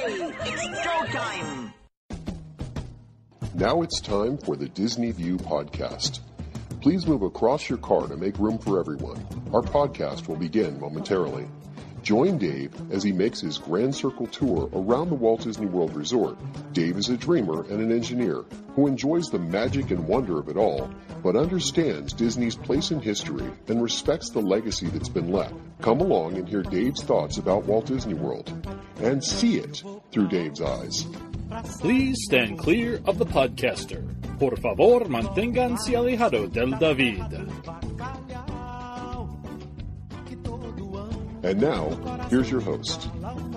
Hey, it's showtime! Now it's time for the Disney View podcast. Please move across your car to make room for everyone. Our podcast will begin momentarily. Join Dave as he makes his Grand Circle tour around the Walt Disney World Resort. Dave is a dreamer and an engineer who enjoys the magic and wonder of it all, but understands Disney's place in history and respects the legacy that's been left. Come along and hear Dave's thoughts about Walt Disney World and see it through Dave's eyes. Please stand clear of the podcaster. Por favor, manténganse alejado del David. And now, here's your host.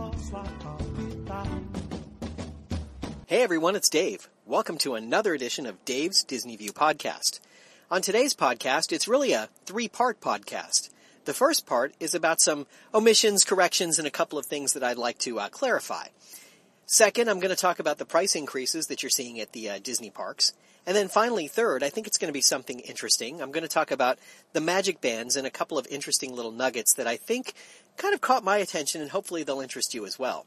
Hey everyone, it's Dave. Welcome to another edition of Dave's Disney View podcast. On today's podcast, it's really a three-part podcast. The first part is about some omissions, corrections, and a couple of things that I'd like to clarify. Second, I'm going to talk about the price increases that you're seeing at the Disney parks. And then finally, third, I think it's going to be something interesting. I'm going to talk about the magic bands and a couple of interesting little nuggets that I think kind of caught my attention, and hopefully they'll interest you as well.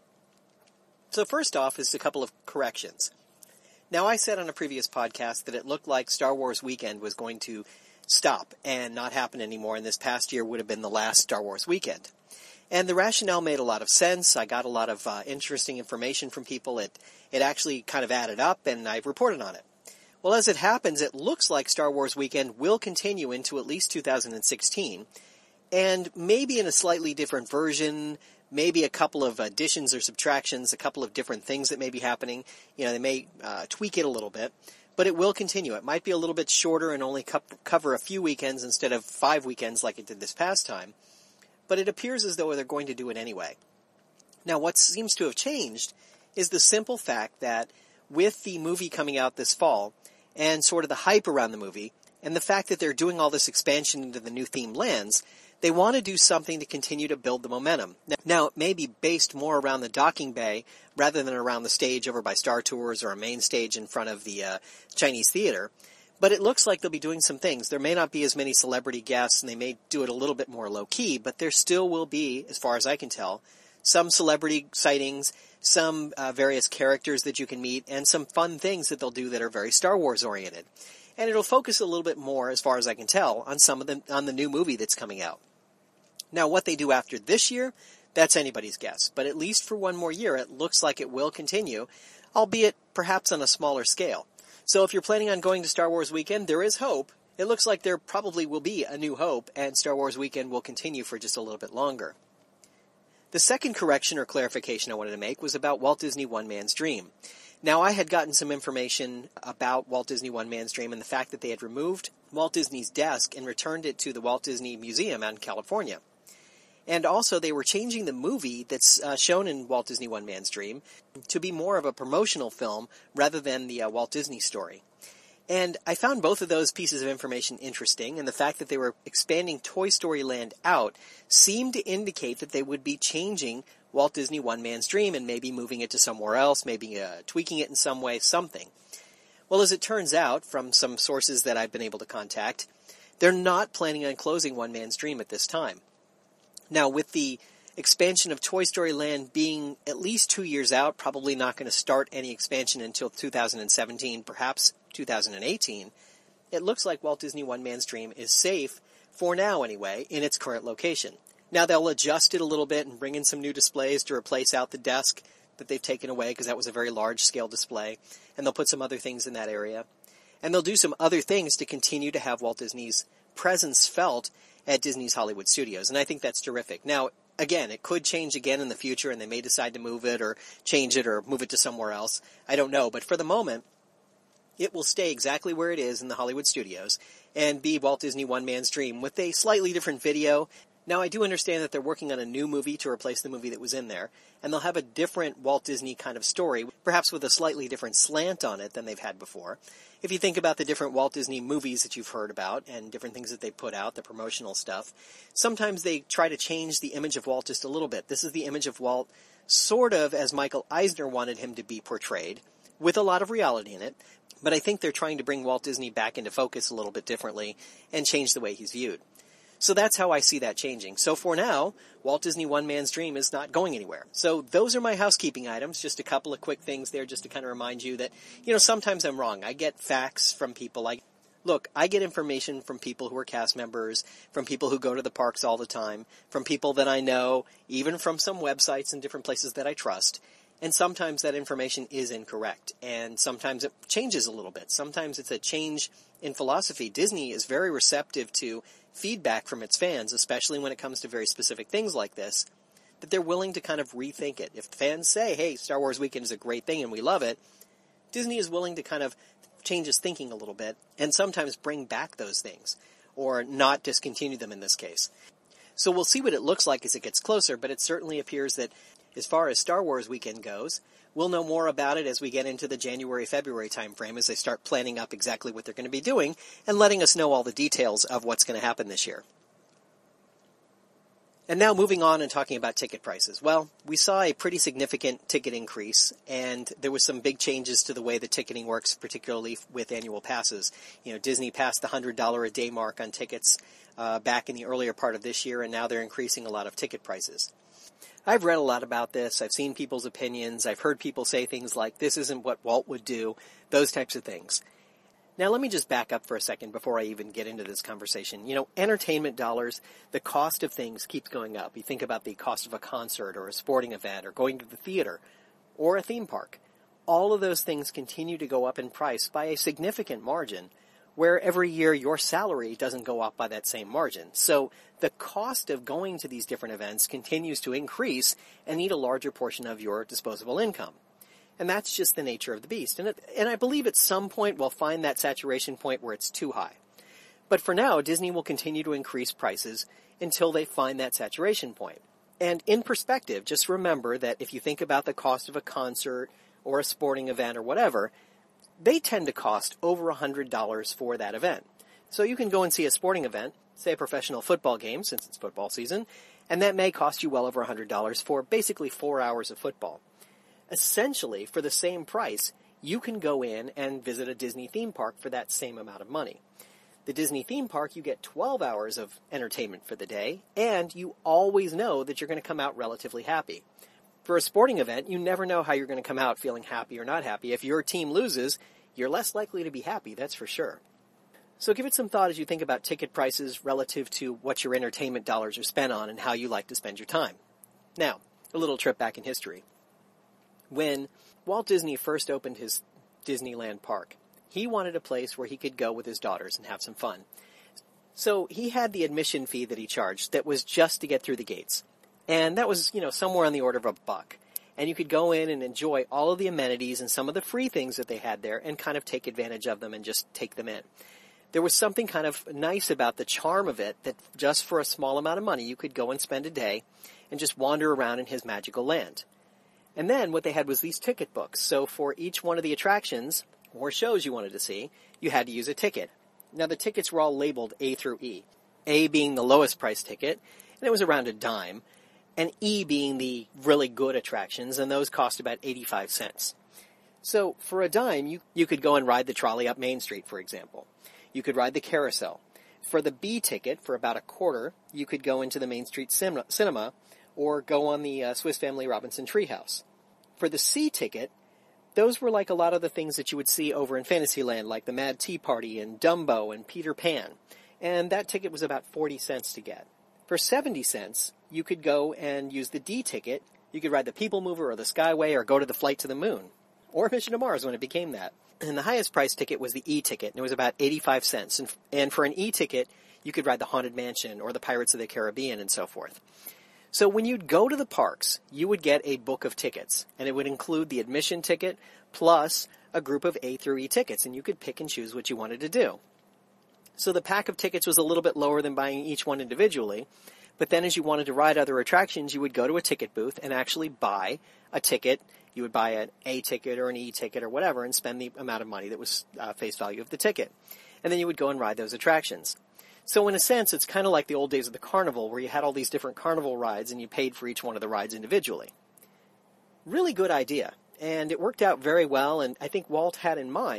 So first off is a couple of corrections. Now, I said on a previous podcast that it looked like Star Wars Weekend was going to stop and not happen anymore, and this past year would have been the last Star Wars Weekend. And the rationale made a lot of sense. I got a lot of interesting information from people. It actually kind of added up, and I reported on it. Well, as it happens, it looks like Star Wars Weekend will continue into at least 2016, and maybe in a slightly different version, maybe a couple of additions or subtractions, a couple of different things that may be happening. You know, they may tweak it a little bit, but it will continue. It might be a little bit shorter and only cover a few weekends instead of 5 weekends like it did this past time, but it appears as though they're going to do it anyway. Now, what seems to have changed is the simple fact that with the movie coming out this fall, and sort of the hype around the movie, and the fact that they're doing all this expansion into the new themed lands, they want to do something to continue to build the momentum. Now, it may be based more around the docking bay rather than around the stage over by Star Tours or a main stage in front of the Chinese theater, but it looks like they'll be doing some things. There may not be as many celebrity guests, and they may do it a little bit more low-key, but there still will be, as far as I can tell, some celebrity sightings, some various characters that you can meet, and some fun things that they'll do that are very Star Wars oriented. And it'll focus a little bit more, as far as I can tell, on on the new movie that's coming out. Now, what they do after this year, that's anybody's guess. But at least for one more year, it looks like it will continue, albeit perhaps on a smaller scale. So if you're planning on going to Star Wars Weekend, there is hope. It looks like there probably will be a new hope, and Star Wars Weekend will continue for just a little bit longer. The second correction or clarification I wanted to make was about Walt Disney One Man's Dream. Now, I had gotten some information about Walt Disney One Man's Dream and the fact that they had removed Walt Disney's desk and returned it to the Walt Disney Museum out in California. And also, they were changing the movie that's shown in Walt Disney One Man's Dream to be more of a promotional film rather than the Walt Disney story. And I found both of those pieces of information interesting, and the fact that they were expanding Toy Story Land out seemed to indicate that they would be changing Walt Disney One Man's Dream and maybe moving it to somewhere else, maybe tweaking it in some way, something. Well, as it turns out, from some sources that I've been able to contact, they're not planning on closing One Man's Dream at this time. Now, with the expansion of Toy Story Land being at least 2 years out, probably not going to start any expansion until 2017, perhaps 2018, it looks like Walt Disney One Man's Dream is safe, for now anyway, in its current location. Now, they'll adjust it a little bit and bring in some new displays to replace out the desk that they've taken away, because that was a very large-scale display, and they'll put some other things in that area. And they'll do some other things to continue to have Walt Disney's presence felt at Disney's Hollywood Studios, and I think that's terrific. Now, again, it could change again in the future, and they may decide to move it or change it or move it to somewhere else. I don't know, but for the moment, it will stay exactly where it is in the Hollywood Studios and be Walt Disney One Man's Dream with a slightly different video. Now, I do understand that they're working on a new movie to replace the movie that was in there, and they'll have a different Walt Disney kind of story, perhaps with a slightly different slant on it than they've had before. If you think about the different Walt Disney movies that you've heard about and different things that they put out, the promotional stuff, sometimes they try to change the image of Walt just a little bit. This is the image of Walt sort of as Michael Eisner wanted him to be portrayed, with a lot of reality in it, but I think they're trying to bring Walt Disney back into focus a little bit differently and change the way he's viewed. So that's how I see that changing. So for now, Walt Disney One Man's Dream is not going anywhere. So those are my housekeeping items, just a couple of quick things there just to kind of remind you that, sometimes I'm wrong. I get facts from people. I get information from people who are cast members, from people who go to the parks all the time, from people that I know, even from some websites and different places that I trust. And sometimes that information is incorrect, and sometimes it changes a little bit. Sometimes it's a change in philosophy. Disney is very receptive to feedback from its fans, especially when it comes to very specific things like this, that they're willing to kind of rethink it. If fans say, hey, Star Wars Weekend is a great thing and we love it, Disney is willing to kind of change its thinking a little bit and sometimes bring back those things, or not discontinue them in this case. So we'll see what it looks like as it gets closer, but it certainly appears that as far as Star Wars Weekend goes, we'll know more about it as we get into the January-February timeframe, as they start planning up exactly what they're going to be doing and letting us know all the details of what's going to happen this year. And now moving on and talking about ticket prices. Well, we saw a pretty significant ticket increase, and there was some big changes to the way the ticketing works, particularly with annual passes. Disney passed the $100 a day mark on tickets back in the earlier part of this year, and now they're increasing a lot of ticket prices. I've read a lot about this. I've seen people's opinions. I've heard people say things like, this isn't what Walt would do, those types of things. Now, let me just back up for a second before I even get into this conversation. Entertainment dollars, the cost of things keeps going up. You think about the cost of a concert or a sporting event or going to the theater or a theme park. All of those things continue to go up in price by a significant margin, where every year your salary doesn't go up by that same margin. So the cost of going to these different events continues to increase and need a larger portion of your disposable income. And that's just the nature of the beast. And I believe at some point we'll find that saturation point where it's too high. But for now, Disney will continue to increase prices until they find that saturation point. And in perspective, just remember that if you think about the cost of a concert or a sporting event or whatever, they tend to cost over $100 for that event. So you can go and see a sporting event, say a professional football game, since it's football season, and that may cost you well over $100 for basically 4 hours of football. Essentially, for the same price, you can go in and visit a Disney theme park for that same amount of money. The Disney theme park, you get 12 hours of entertainment for the day, and you always know that you're going to come out relatively happy. For a sporting event, you never know how you're going to come out feeling happy or not happy. If your team loses, you're less likely to be happy, that's for sure. So give it some thought as you think about ticket prices relative to what your entertainment dollars are spent on and how you like to spend your time. Now, a little trip back in history. When Walt Disney first opened his Disneyland park, he wanted a place where he could go with his daughters and have some fun. So he had the admission fee that he charged that was just to get through the gates. And that was, somewhere on the order of $1. And you could go in and enjoy all of the amenities and some of the free things that they had there and kind of take advantage of them and just take them in. There was something kind of nice about the charm of it, that just for a small amount of money you could go and spend a day and just wander around in his magical land. And then what they had was these ticket books. So for each one of the attractions or shows you wanted to see, you had to use a ticket. Now the tickets were all labeled A through E. A being the lowest price ticket, and it was around $0.10, and E being the really good attractions, and those cost about 85 cents. So for $0.10, you could go and ride the trolley up Main Street, for example. You could ride the carousel. For the B ticket, for about $0.25, you could go into the Main Street Cinema or go on the Swiss Family Robinson Treehouse. For the C ticket, those were like a lot of the things that you would see over in Fantasyland, like the Mad Tea Party and Dumbo and Peter Pan. And that ticket was about 40 cents to get. For 70 cents, you could go and use the D ticket. You could ride the People Mover or the Skyway or go to the Flight to the Moon. Or Mission to Mars when it became that. And the highest price ticket was the E ticket, and it was about 85 cents. And for an E ticket, you could ride the Haunted Mansion or the Pirates of the Caribbean and so forth. So when you'd go to the parks, you would get a book of tickets, and it would include the admission ticket plus a group of A through E tickets, and you could pick and choose what you wanted to do. So the pack of tickets was a little bit lower than buying each one individually, but then as you wanted to ride other attractions, you would go to a ticket booth and actually buy a ticket. You would buy an A ticket or an E ticket or whatever and spend the amount of money that was face value of the ticket. And then you would go and ride those attractions. So in a sense, it's kind of like the old days of the carnival where you had all these different carnival rides and you paid for each one of the rides individually. Really good idea. And it worked out very well, and I think Walt had in mind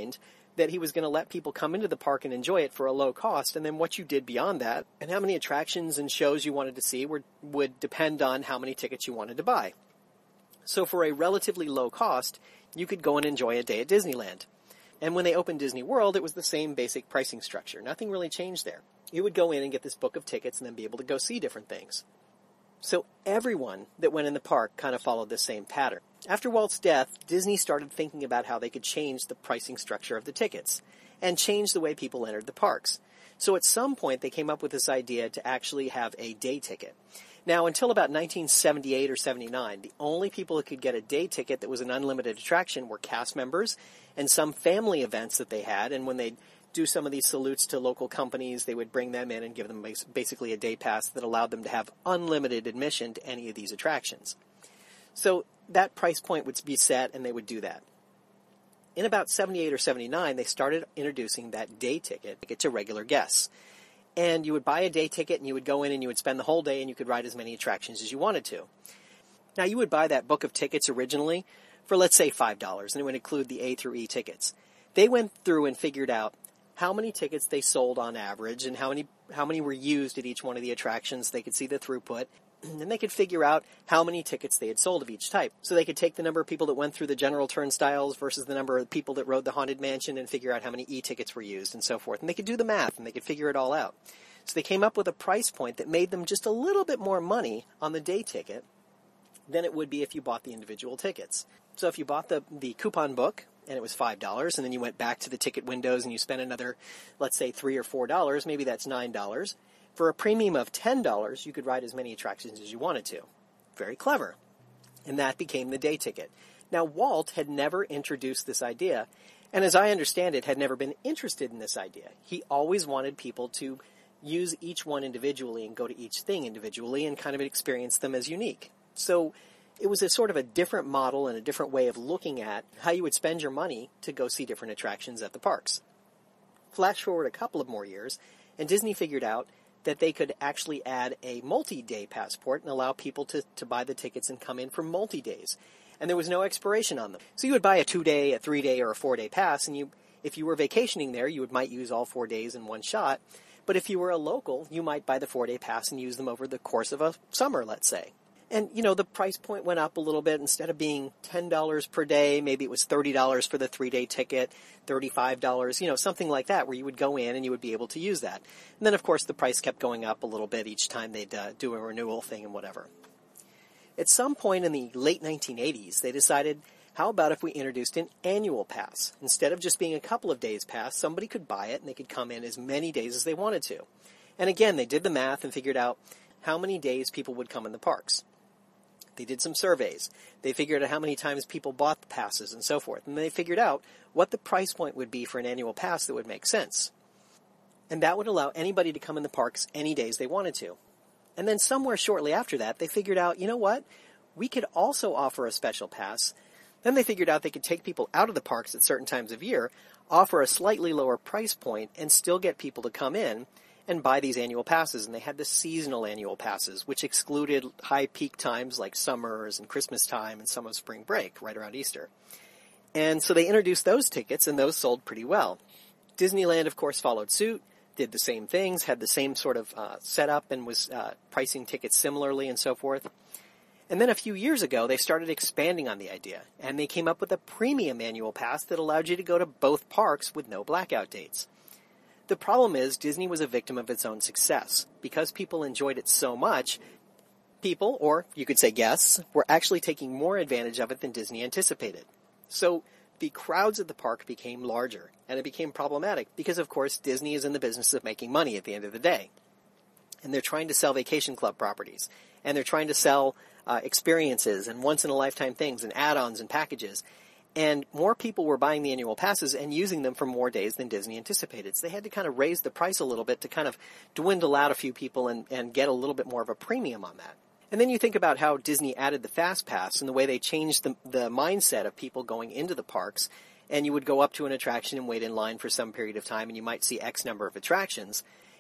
that he was going to let people come into the park and enjoy it for a low cost, and then what you did beyond that and how many attractions and shows you wanted to see would depend on how many tickets you wanted to buy. So for a relatively low cost, you could go and enjoy a day at Disneyland. And when they opened Disney World, it was the same basic pricing structure. Nothing really changed there. You would go in and get this book of tickets and then be able to go see different things. So everyone that went in the park kind of followed this same pattern. After Walt's death, Disney started thinking about how they could change the pricing structure of the tickets and change the way people entered the parks. So at some point, they came up with this idea to actually have a day ticket. Now, until about 1978 or 79, the only people that could get a day ticket that was an unlimited attraction were cast members and some family events that they had. And when they'd do some of these salutes to local companies, they would bring them in and give them basically a day pass that allowed them to have unlimited admission to any of these attractions. So that price point would be set, and they would do that. In about 78 or 79, they started introducing that day ticket to regular guests. And you would buy a day ticket, and you would go in and you would spend the whole day, and you could ride as many attractions as you wanted to. Now, you would buy that book of tickets originally for, let's say, $5, and it would include the A through E tickets. They went through and figured out how many tickets they sold on average and how many were used at each one of the attractions. They could see the throughput, and they could figure out how many tickets they had sold of each type. So they could take the number of people that went through the general turnstiles versus the number of people that rode the Haunted Mansion and figure out how many E-tickets were used and so forth. And they could do the math, and they could figure it all out. So they came up with a price point that made them just a little bit more money on the day ticket than it would be if you bought the individual tickets. So if you bought the coupon book, and it was $5, and then you went back to the ticket windows and you spent another, let's say, $3 or $4, maybe that's $9. For a premium of $10, you could ride as many attractions as you wanted to. Very clever. And that became the day ticket. Now, Walt had never introduced this idea, and as I understand it, had never been interested in this idea. He always wanted people to use each one individually and go to each thing individually and kind of experience them as unique. So it was a sort of a different model and a different way of looking at how you would spend your money to go see different attractions at the parks. Flash forward a couple of more years, and Disney figured out that they could actually add a multi-day passport and allow people to buy the tickets and come in for multi-days. And there was no expiration on them. So you would buy a 2-day, a 3-day, or a 4-day pass, and if you were vacationing there, you might use all 4 days in one shot. But if you were a local, you might buy the 4-day pass and use them over the course of a summer, let's say. And, the price point went up a little bit. Instead of being $10 per day, maybe it was $30 for the 3-day ticket, $35, something like that, where you would go in and you would be able to use that. And then, of course, the price kept going up a little bit each time they'd do a renewal thing and whatever. At some point in the late 1980s, they decided, how about if we introduced an annual pass? Instead of just being a couple of days pass, somebody could buy it and they could come in as many days as they wanted to. And again, they did the math and figured out how many days people would come in the parks. They did some surveys. They figured out how many times people bought the passes and so forth. And they figured out what the price point would be for an annual pass that would make sense. And that would allow anybody to come in the parks any days they wanted to. And then somewhere shortly after that, they figured out, you know what? We could also offer a special pass. Then they figured out they could take people out of the parks at certain times of year, offer a slightly lower price point, and still get people to come in and buy these annual passes. And they had the seasonal annual passes, which excluded high peak times like summers and Christmas time and some of spring break right around Easter. And so they introduced those tickets, and those sold pretty well. Disneyland, of course, followed suit, did the same things, had the same sort of setup, and was pricing tickets similarly and so forth. And then a few years ago, they started expanding on the idea, and they came up with a premium annual pass that allowed you to go to both parks with no blackout dates. The problem is Disney was a victim of its own success. Because people enjoyed it so much, people, or you could say guests, were actually taking more advantage of it than Disney anticipated. So the crowds at the park became larger, and it became problematic because, of course, Disney is in the business of making money at the end of the day. And they're trying to sell vacation club properties, and they're trying to sell experiences and once-in-a-lifetime things and add-ons and packages. And more people were buying the annual passes and using them for more days than Disney anticipated. So they had to kind of raise the price a little bit to kind of dwindle out a few people and get a little bit more of a premium on that. And then you think about how Disney added the Fast Pass and the way they changed the mindset of people going into the parks. And you would go up to an attraction and wait in line for some period of time, and you might see X number of attractions.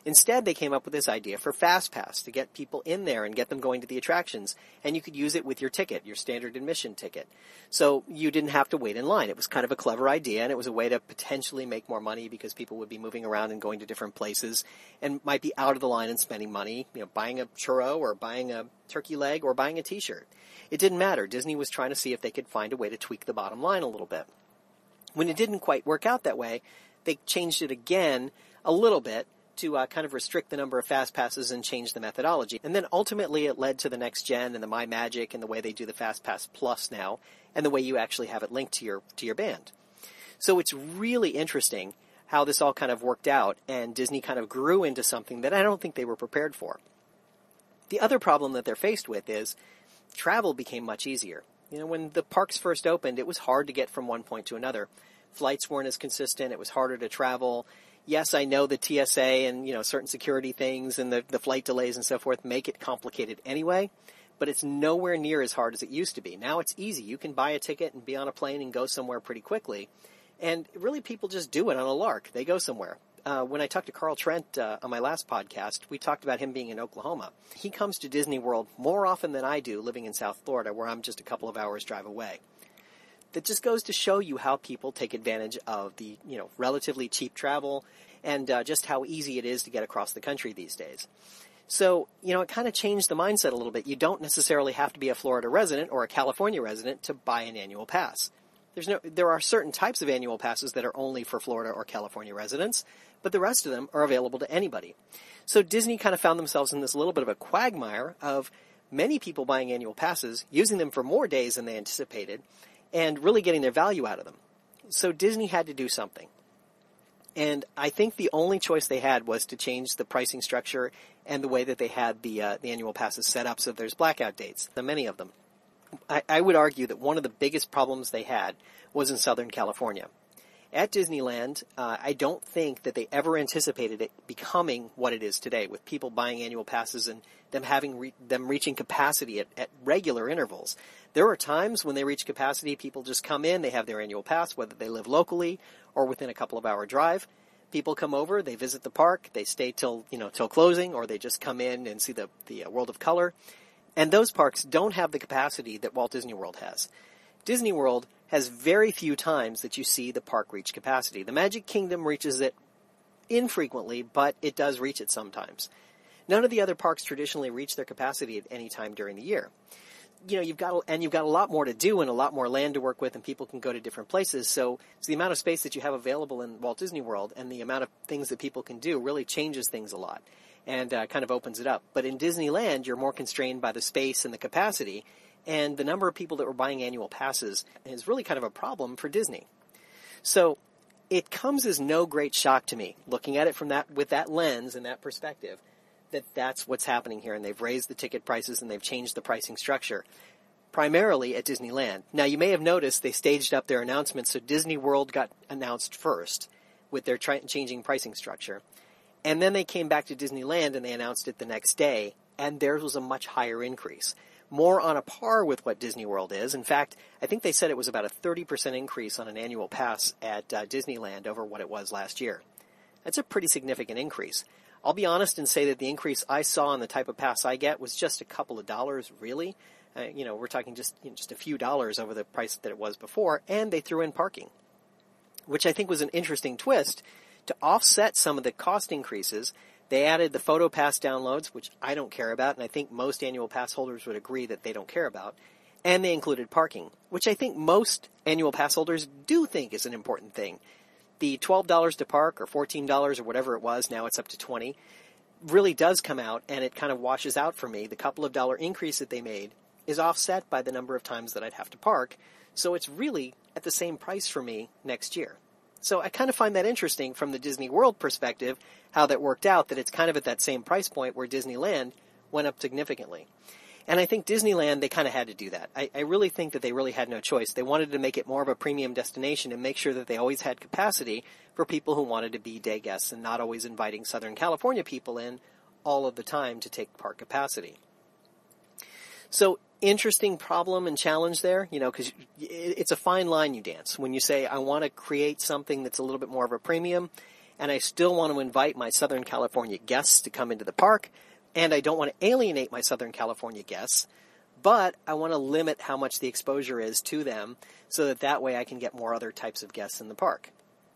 Instead, they came up with this idea for FastPass to get people in there and get them going to the attractions. And you could use it with your ticket, your standard admission ticket. So you didn't have to wait in line. It was kind of a clever idea, and it was a way to potentially make more money because people would be moving around and going to different places and might be out of the line and spending money, buying a churro or buying a turkey leg or buying a t-shirt. It didn't matter. Disney was trying to see if they could find a way to tweak the bottom line a little bit. When it didn't quite work out that way, they changed it again a little bit to kind of restrict the number of fast passes and change the methodology. And then ultimately it led to the Next Gen and the MyMagic and the way they do the FastPass Plus now and the way you actually have it linked to your band. So it's really interesting how this all kind of worked out, and Disney kind of grew into something that I don't think they were prepared for. The other problem that they're faced with is travel became much easier. When the parks first opened, it was hard to get from one point to another. Flights weren't as consistent. It was harder to travel. Yes, I know the TSA and, certain security things and the flight delays and so forth make it complicated anyway, but it's nowhere near as hard as it used to be. Now it's easy. You can buy a ticket and be on a plane and go somewhere pretty quickly. And really people just do it on a lark. They go somewhere. When I talked to Carl Trent on my last podcast, we talked about him being in Oklahoma. He comes to Disney World more often than I do living in South Florida, where I'm just a couple of hours drive away. That just goes to show you how people take advantage of the, relatively cheap travel and just how easy it is to get across the country these days. So, it kind of changed the mindset a little bit. You don't necessarily have to be a Florida resident or a California resident to buy an annual pass. There are certain types of annual passes that are only for Florida or California residents, but the rest of them are available to anybody. So Disney kind of found themselves in this little bit of a quagmire of many people buying annual passes, using them for more days than they anticipated, and really getting their value out of them. So Disney had to do something. And I think the only choice they had was to change the pricing structure and the way that they had the annual passes set up so there's blackout dates, many of them. I would argue that one of the biggest problems they had was in Southern California. At Disneyland, I don't think that they ever anticipated it becoming what it is today, with people buying annual passes and them reaching capacity at regular intervals. There are times when they reach capacity, people just come in, they have their annual pass, whether they live locally or within a couple of hour drive. People come over, they visit the park, they stay till closing, or they just come in and see the World of Color. And those parks don't have the capacity that Walt Disney World has. Disney World has very few times that you see the park reach capacity. The Magic Kingdom reaches it infrequently, but it does reach it sometimes. None of the other parks traditionally reach their capacity at any time during the year. You've got a lot more to do and a lot more land to work with, and people can go to different places. So the amount of space that you have available in Walt Disney World and the amount of things that people can do really changes things a lot and kind of opens it up. But in Disneyland, you're more constrained by the space and the capacity, and the number of people that were buying annual passes is really kind of a problem for Disney. So it comes as no great shock to me, looking at it with that lens and that perspective, that's what's happening here, and they've raised the ticket prices and they've changed the pricing structure, primarily at Disneyland. Now, you may have noticed they staged up their announcements, so Disney World got announced first with their changing pricing structure. And then they came back to Disneyland and they announced it the next day, and theirs was a much higher increase, more on a par with what Disney World is. In fact, I think they said it was about a 30% increase on an annual pass at Disneyland over what it was last year. That's a pretty significant increase. I'll be honest and say that the increase I saw on the type of pass I get was just a couple of dollars, really. We're talking just a few dollars over the price that it was before, and they threw in parking, which I think was an interesting twist. To offset some of the cost increases, they added the Photo Pass downloads, which I don't care about, and I think most annual pass holders would agree that they don't care about, and they included parking, which I think most annual pass holders do think is an important thing. The $12 to park, or $14 or whatever it was, now it's up to $20, really does come out, and it kind of washes out for me. The couple of dollar increase that they made is offset by the number of times that I'd have to park, so it's really at the same price for me next year. So I kind of find that interesting from the Disney World perspective, how that worked out, that it's kind of at that same price point where Disneyland went up significantly. And I think Disneyland, they kind of had to do that. I really think that they really had no choice. They wanted to make it more of a premium destination and make sure that they always had capacity for people who wanted to be day guests and not always inviting Southern California people in all of the time to take park capacity. So interesting problem and challenge there, because it's a fine line you dance when you say, I want to create something that's a little bit more of a premium, and I still want to invite my Southern California guests to come into the park, and I don't want to alienate my Southern California guests, but I want to limit how much the exposure is to them so that way I can get more other types of guests in the park.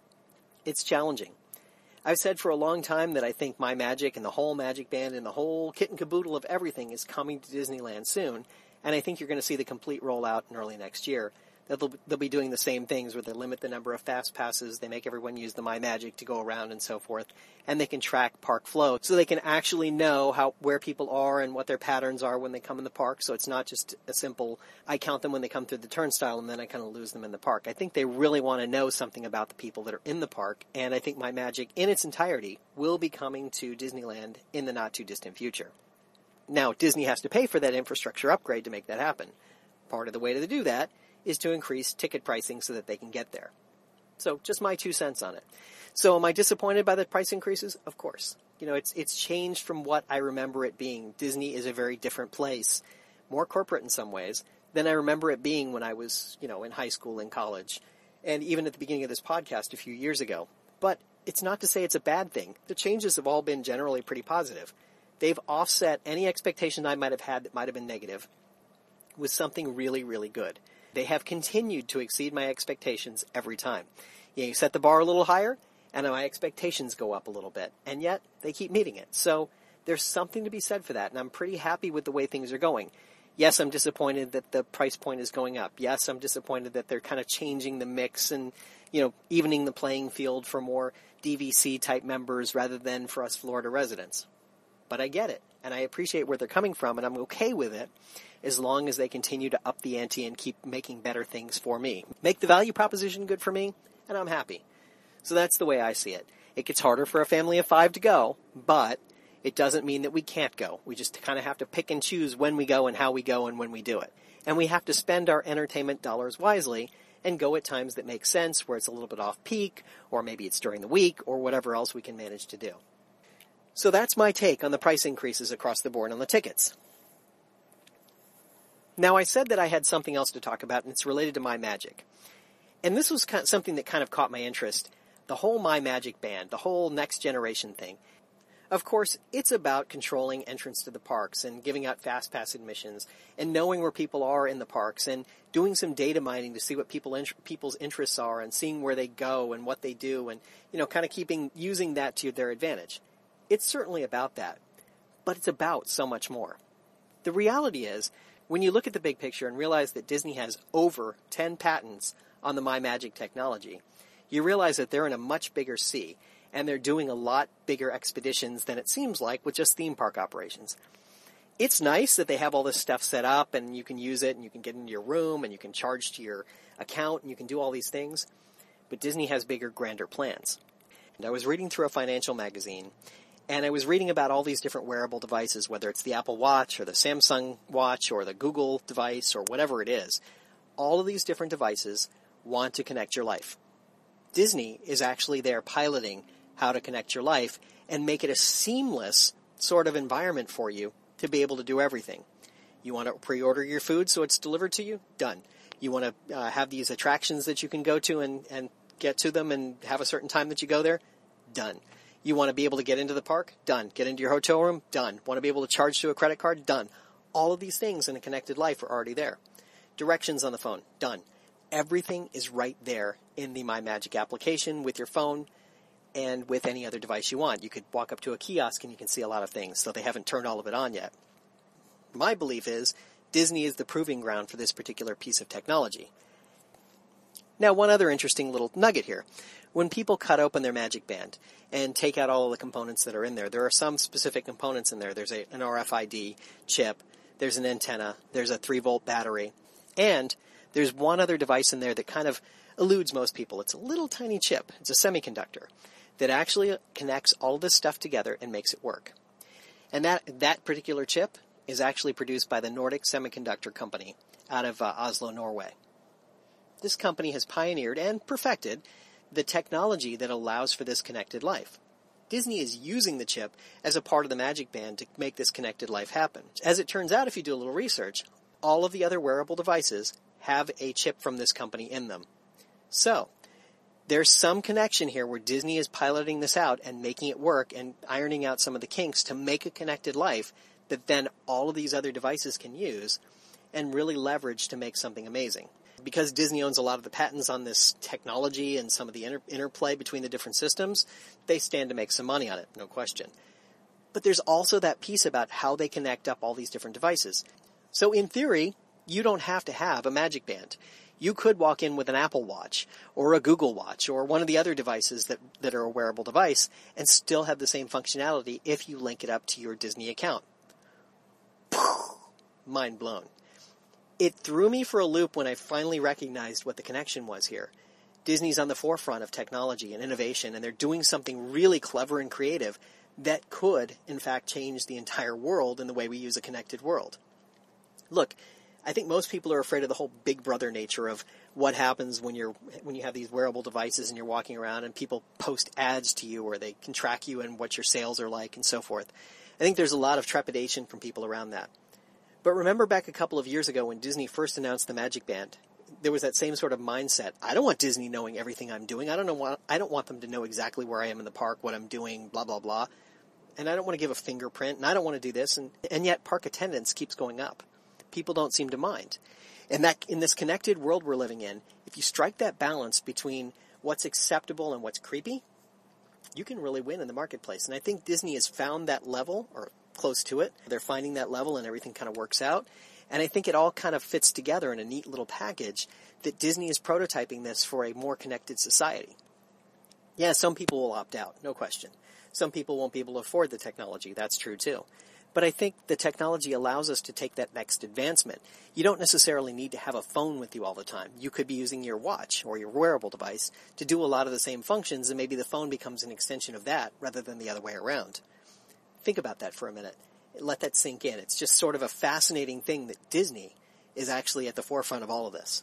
It's challenging. I've said for a long time that I think My Magic and the whole Magic Band and the whole kit and caboodle of everything is coming to Disneyland soon, and I think you're going to see the complete rollout in early next year. They'll be doing the same things where they limit the number of fast passes, they make everyone use the My Magic to go around and so forth, and they can track park flow so they can actually know where people are and what their patterns are when they come in the park, so it's not just a simple, I count them when they come through the turnstile and then I kind of lose them in the park. I think they really want to know something about the people that are in the park, and I think My Magic in its entirety will be coming to Disneyland in the not-too-distant future. Now, Disney has to pay for that infrastructure upgrade to make that happen. Part of the way to do that is to increase ticket pricing so that they can get there. So just my 2 cents on it. So am I disappointed by the price increases? Of course. It's changed from what I remember it being. Disney is a very different place, more corporate in some ways, than I remember it being when I was, in high school and college, and even at the beginning of this podcast a few years ago. But it's not to say it's a bad thing. The changes have all been generally pretty positive. They've offset any expectation I might have had that might have been negative with something really, really good. They have continued to exceed my expectations every time. You set the bar a little higher, and my expectations go up a little bit, and yet they keep meeting it. So there's something to be said for that, and I'm pretty happy with the way things are going. Yes, I'm disappointed that the price point is going up. Yes, I'm disappointed that they're kind of changing the mix and, evening the playing field for more DVC-type members rather than for us Florida residents. But I get it, and I appreciate where they're coming from, and I'm okay with it as long as they continue to up the ante and keep making better things for me. Make the value proposition good for me, and I'm happy. So that's the way I see it. It gets harder for a family of 5 to go, but it doesn't mean that we can't go. We just kind of have to pick and choose when we go and how we go and when we do it. And we have to spend our entertainment dollars wisely and go at times that make sense, where it's a little bit off peak, or maybe it's during the week, or whatever else we can manage to do. So that's my take on the price increases across the board on the tickets. Now, I said that I had something else to talk about, and it's related to My Magic. And this was something that kind of caught my interest, the whole My Magic Band, the whole next generation thing. Of course, it's about controlling entrance to the parks and giving out fast pass admissions and knowing where people are in the parks and doing some data mining to see what people's interests are and seeing where they go and what they do and, kind of using that to their advantage. It's certainly about that, but it's about so much more. The reality is, when you look at the big picture and realize that Disney has over 10 patents on the My Magic technology, you realize that they're in a much bigger sea, and they're doing a lot bigger expeditions than it seems like with just theme park operations. It's nice that they have all this stuff set up, and you can use it, and you can get into your room, and you can charge to your account, and you can do all these things, but Disney has bigger, grander plans. And I was reading through a financial magazine, and I was reading about all these different wearable devices, whether it's the Apple Watch or the Samsung Watch or the Google device or whatever it is. All of these different devices want to connect your life. Disney is actually there piloting how to connect your life and make it a seamless sort of environment for you to be able to do everything. You want to pre-order your food so it's delivered to you? Done. You want to have these attractions that you can go to and get to them and have a certain time that you go there? Done. You want to be able to get into the park? Done. Get into your hotel room? Done. Want to be able to charge to a credit card? Done. All of these things in a connected life are already there. Directions on the phone? Done. Everything is right there in the My Magic application with your phone and with any other device you want. You could walk up to a kiosk and you can see a lot of things, so they haven't turned all of it on yet. My belief is Disney is the proving ground for this particular piece of technology. Now, one other interesting little nugget here. When people cut open their Magic Band and take out all of the components that are in there, there are some specific components in there. There's an RFID chip, there's an antenna, there's a 3-volt battery, and there's one other device in there that kind of eludes most people. It's a little tiny chip. It's a semiconductor that actually connects all of this stuff together and makes it work. And that particular chip is actually produced by the Nordic Semiconductor Company out of Oslo, Norway. This company has pioneered and perfected the technology that allows for this connected life. Disney is using the chip as a part of the Magic Band to make this connected life happen. As it turns out, if you do a little research, all of the other wearable devices have a chip from this company in them. So, There's some connection here where Disney is piloting this out and making it work and ironing out some of the kinks to make a connected life that then all of these other devices can use and really leverage to make something amazing. Because Disney owns a lot of the patents on this technology and some of the interplay between the different systems, they stand to make some money on it, no question. But there's also that piece about how they connect up all these different devices. So in theory, you don't have to have a Magic Band. You could walk in with an Apple Watch or a Google Watch or one of the other devices that are a wearable device and still have the same functionality if you link it up to your Disney account. Mind blown. It threw me for a loop when I finally recognized what the connection was here. Disney's on the forefront of technology and innovation, and they're doing something really clever and creative that could, in fact, change the entire world in the way we use a connected world. Look, I think most people are afraid of the whole Big Brother nature of what happens when you have these wearable devices and you're walking around and people post ads to you or they can track you and what your sales are like and so forth. I think there's a lot of trepidation from people around that. But remember back a couple of years ago when Disney first announced the Magic Band, there was that same sort of mindset. I don't want Disney knowing everything I'm doing. I don't want them to know exactly where I am in the park, what I'm doing, blah, blah, blah. And I don't want to give a fingerprint, and I don't want to do this. And yet park attendance keeps going up. People don't seem to mind. And that in this connected world we're living in, if you strike that balance between what's acceptable and what's creepy, you can really win in the marketplace. And I think Disney has found that level, or close to it. They're finding that level and everything kind of works out. And I think it all kind of fits together in a neat little package that Disney is prototyping this for a more connected society. Yeah, some people will opt out, no question. Some people won't be able to afford the technology. That's true too. But I think the technology allows us to take that next advancement. You don't necessarily need to have a phone with you all the time. You could be using your watch or your wearable device to do a lot of the same functions, and maybe the phone becomes an extension of that rather than the other way around. Think about that for a minute. Let that sink in. It's just sort of a fascinating thing that Disney is actually at the forefront of all of this.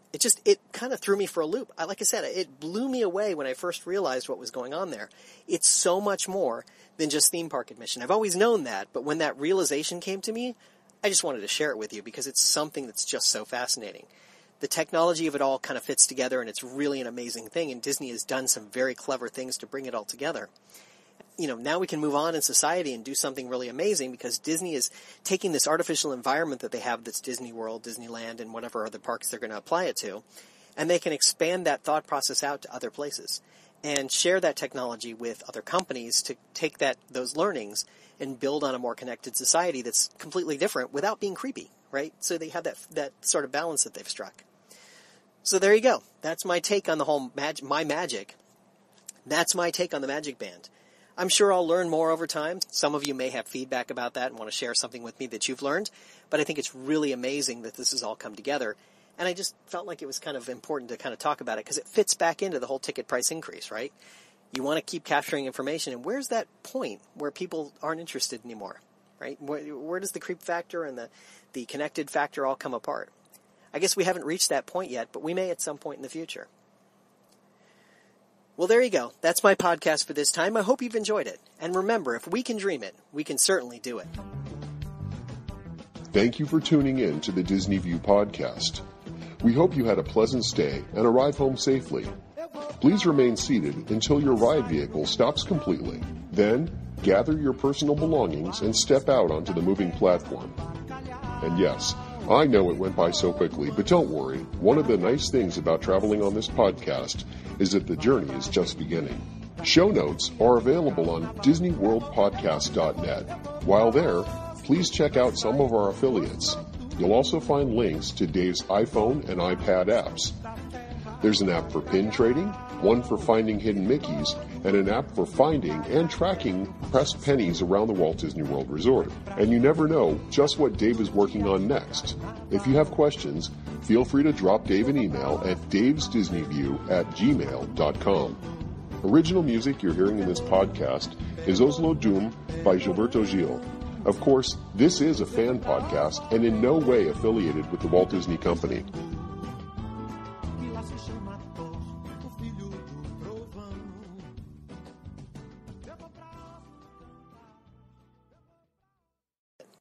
It kind of threw me for a loop. Like I said, it blew me away when I first realized what was going on there. It's so much more than just theme park admission. I've always known that, but when that realization came to me, I just wanted to share it with you because it's something that's just so fascinating. The technology of it all kind of fits together, and it's really an amazing thing, and Disney has done some very clever things to bring it all together. You know, now we can move on in society and do something really amazing because Disney is taking this artificial environment that they have that's Disney World, Disneyland, and whatever other parks they're going to apply it to, and they can expand that thought process out to other places and share that technology with other companies to take those learnings and build on a more connected society that's completely different without being creepy, right? So they have that sort of balance that they've struck. So there you go. That's my take on the whole My Magic. That's my take on the Magic Band. I'm sure I'll learn more over time. Some of you may have feedback about that and want to share something with me that you've learned, but I think it's really amazing that this has all come together. And I just felt like it was kind of important to kind of talk about it because it fits back into the whole ticket price increase, right? You want to keep capturing information, and where's that point where people aren't interested anymore, right? Where does the creep factor and the connected factor all come apart? I guess we haven't reached that point yet, but we may at some point in the future. Well, there you go. That's my podcast for this time. I hope you've enjoyed it. And remember, if we can dream it, we can certainly do it. Thank you for tuning in to the Disney View podcast. We hope you had a pleasant stay and arrive home safely. Please remain seated until your ride vehicle stops completely. Then, gather your personal belongings and step out onto the moving platform. And yes, I know it went by so quickly, but don't worry. One of the nice things about traveling on this podcast is that the journey is just beginning. Show notes are available on DisneyWorldPodcast.net. While there, please check out some of our affiliates. You'll also find links to Dave's iPhone and iPad apps. There's an app for pin trading, one for finding hidden Mickeys, and an app for finding and tracking pressed pennies around the Walt Disney World Resort. And you never know just what Dave is working on next. If you have questions, feel free to drop Dave an email at davesdisneyview@gmail.com. Original music you're hearing in this podcast is Oslo Doom by Gilberto Gil. Of course, this is a fan podcast and in no way affiliated with the Walt Disney Company.